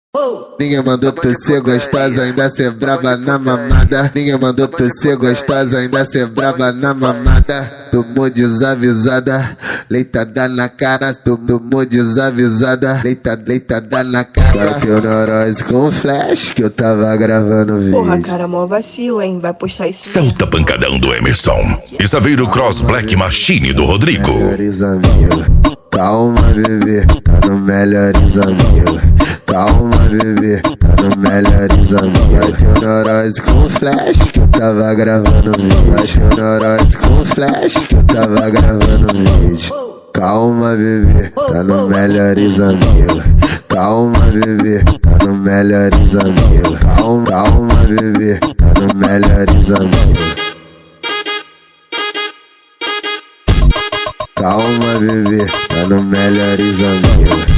Ninguém mandou tu ser gostosa, ainda ser braba na mamada. Ninguém mandou tu ser gostosa, ainda ser braba na mamada. Tomou desavisada, leitada na cara. Tomou desavisada, leitada na cara. Bateu neurose com flash que eu tava gravando vídeo. Porra, cara, mó vacilo, hein? Vai postar isso. Senta pancadão do Emerson e Saveiro Cross Black Machine do Rodrigo. Melhores amigos, calma bebê, tá no melhores amigos. Calma bebê, tá no melhores amigos. Bateu neurose com flash que eu tava gravando vídeo. Bateu neurose com flash que eu tava gravando vídeo. Calma bebê, tá no melhores amigos. Calma bebê, tá no melhores amigos. Calma bebê, tá no melhores amigos. Calma bebê, tá no melhores amigos.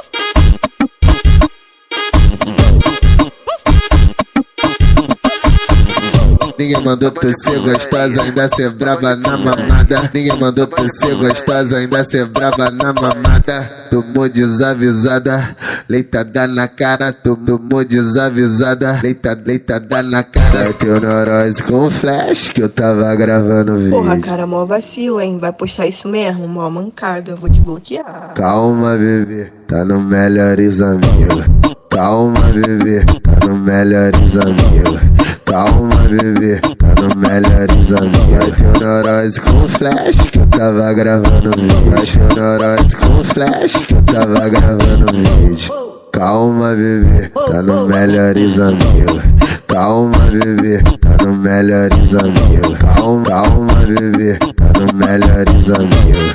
Ninguém mandou tu ser gostosa, ainda ser braba na mamada. Ninguém mandou tu ser gostosa, ainda ser braba na mamada. Tomou desavisada, leitada na cara. Tomou desavisada, leitada na cara. Bateu neurose com flash que eu tava gravando vídeo. Porra, cara, mó vacilo, hein? Vai postar isso mesmo? Mó mancada, eu vou te bloquear. Calma bebê, tá no melhores amigos. Calma bebê, tá no melhores amigos. Calma bebê, tá no melhores amigos. Bateu neurose com flash que eu tava gravando vídeo. Bateu neurose com flash que eu tava gravando vídeo. Calma bebê, tá no melhores amigos. Calma bebê, tá no melhores amigos. Calma bebê, tá no melhores amigos.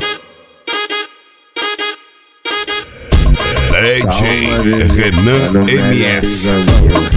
DJ Renan MS.